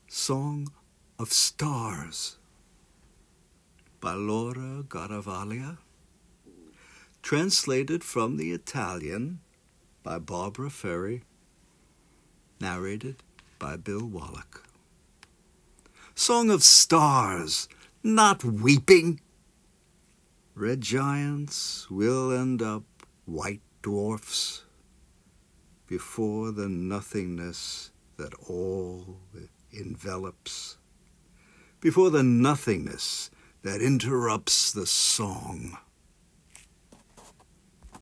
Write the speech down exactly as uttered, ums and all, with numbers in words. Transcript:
Song of Stars by Laura Garavaglia, translated from the Italian by Barbara Ferry, narrated by Bill Wallach. Song of stars, not weeping. Red giants will end up white dwarfs before the nothingness that all envelops, before the nothingness that interrupts the song.